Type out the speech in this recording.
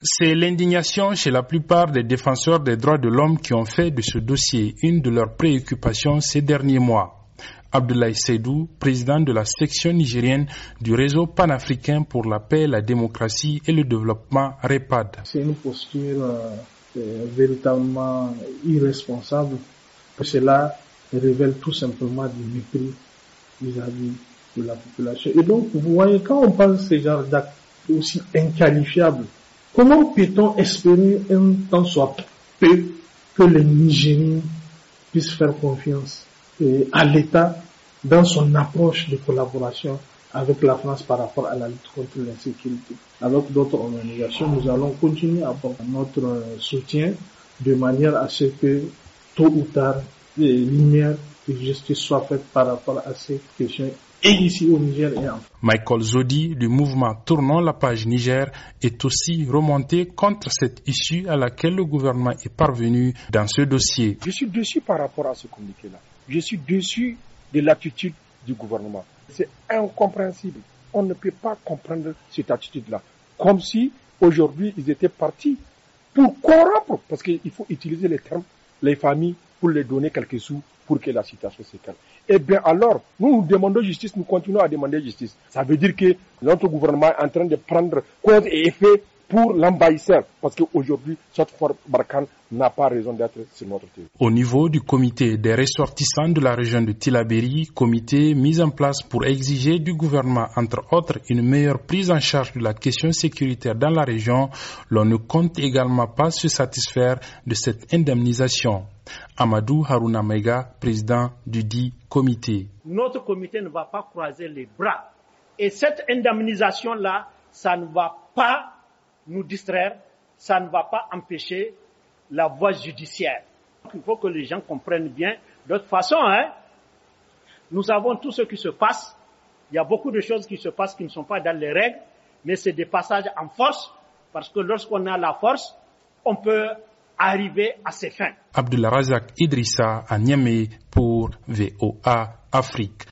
C'est l'indignation chez la plupart des défenseurs des droits de l'homme qui ont fait de ce dossier une de leurs préoccupations ces derniers mois. Abdoulaye Seydou, président de la section nigérienne du réseau panafricain pour la paix, la démocratie et le développement REPAD. C'est une posture véritablement irresponsable. Cela révèle tout simplement du mépris vis-à-vis de la population. Et donc, vous voyez, quand on parle de ce genre d'actes aussi inqualifiables, comment peut-on espérer un temps soit peu que les Nigériens puissent faire confiance à l'État dans son approche de collaboration avec la France par rapport à la lutte contre l'insécurité? Avec d'autres organisations, nous allons continuer à apporter notre soutien de manière à ce que, tôt ou tard, les lumières de justice soient faites par rapport à ces questions. Et ici au Niger et en France. Michael Zodi du mouvement Tournons la page Niger est aussi remonté contre cette issue à laquelle le gouvernement est parvenu dans ce dossier. Je suis déçu par rapport à ce communiqué-là. Je suis déçu de l'attitude du gouvernement. C'est incompréhensible. On ne peut pas comprendre cette attitude-là. Comme si aujourd'hui ils étaient partis pour corrompre, parce qu'il faut utiliser les termes, les familles, pour les donner quelques sous pour que la situation se calme. Eh bien alors, nous demandons justice, nous continuons à demander justice. Ça veut dire que notre gouvernement est en train de prendre cause et effet pour l'envahisseur. Parce qu'aujourd'hui, cette force Barkhane n'a pas raison d'être sur notre territoire. Au niveau du comité des ressortissants de la région de Tillabéri, comité mis en place pour exiger du gouvernement, entre autres, une meilleure prise en charge de la question sécuritaire dans la région, l'on ne compte également pas se satisfaire de cette indemnisation. Amadou Harouna Mega, président du dit comité. Notre comité ne va pas croiser les bras. Et cette indemnisation-là, ça ne va pas nous distraire, ça ne va pas empêcher la voie judiciaire. Il faut que les gens comprennent bien. De toute façon, nous savons tout ce qui se passe. Il y a beaucoup de choses qui se passent qui ne sont pas dans les règles, mais c'est des passages en force, parce que lorsqu'on a la force, on peut arriver à ses fins. Abdullah Razak Idrissa à Niamey pour VOA Afrique.